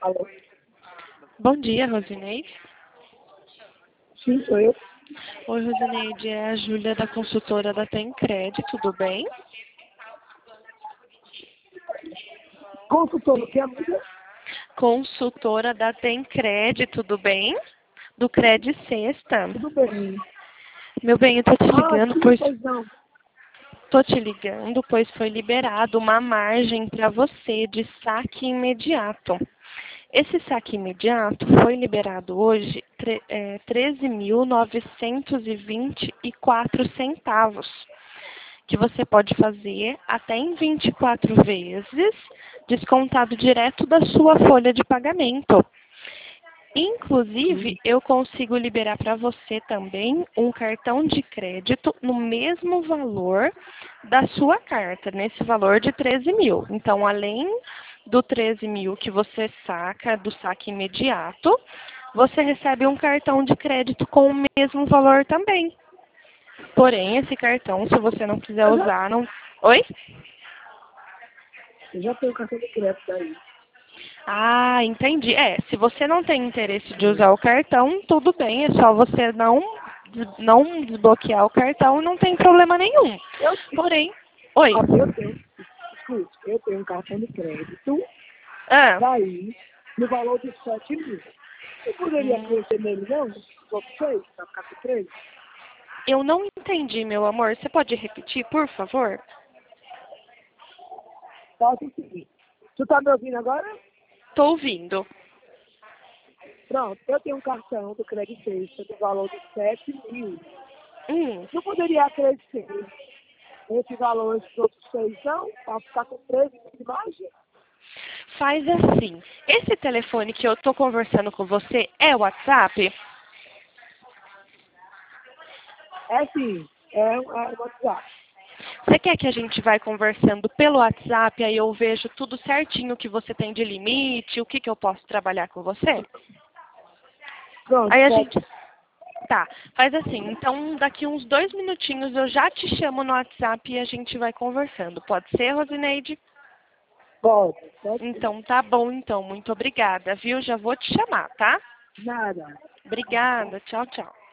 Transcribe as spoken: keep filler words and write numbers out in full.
Alô? Bom dia, Rosineide. Sim, sou eu. Oi, Rosineide, é a Júlia da consultora da Tencred, tudo bem? Consultor, que é amiga? Consultora da Tencred, tudo bem? Do Cred Sexta. Tudo bem. Meu bem, eu tô te Ah, ligando, sim, pois pois não. tô te ligando, pois foi liberado uma margem para você de saque imediato. Esse saque imediato foi liberado hoje tre- é, treze mil novecentos e vinte e quatro centavos, que você pode fazer até em vinte e quatro vezes, descontado direto da sua folha de pagamento. Inclusive, Sim. eu consigo liberar para você também um cartão de crédito no mesmo valor da sua carta, nesse valor de treze mil. Então, além do treze mil que você saca, do saque imediato, você recebe um cartão de crédito com o mesmo valor também. Porém, esse cartão, se você não quiser Eu já, usar, não... Oi? eu já tenho cartão de crédito aí. Ah, entendi. É, se você não tem interesse de Sim. usar o cartão, tudo bem, é só você não, des- não desbloquear o cartão e não tem problema nenhum. Eu, Porém, oi. ó, eu tenho, escute, eu tenho um cartão de crédito Ah, daí no valor de sete mil. Eu poderia hum, crescer nele, não? Só seis, pra ficar com três? eu não entendi, meu amor. Você pode repetir, por favor? Faça o seguinte. Tu tá me ouvindo agora? Tô ouvindo. Pronto, eu tenho um cartão do crédito Sexta do valor de sete mil. Hum, Não poderia crescer esse valor, esses outros seis, não? Para ficar com treze mil de margem? faz assim. Esse telefone que eu tô conversando com você é o WhatsApp? É sim, é, um- é um WhatsApp. Você quer que a gente vai conversando pelo WhatsApp, aí eu vejo tudo certinho que você tem de limite, o que, que eu posso trabalhar com você? Pronto, Aí a pode, gente... Tá, faz assim, então daqui uns dois minutinhos eu já te chamo no WhatsApp e a gente vai conversando. Pode ser, Rosineide? pode, pode sim. Então tá bom, então. Muito obrigada, viu? Já vou te chamar, tá? Nada. Obrigada. Tchau, tchau.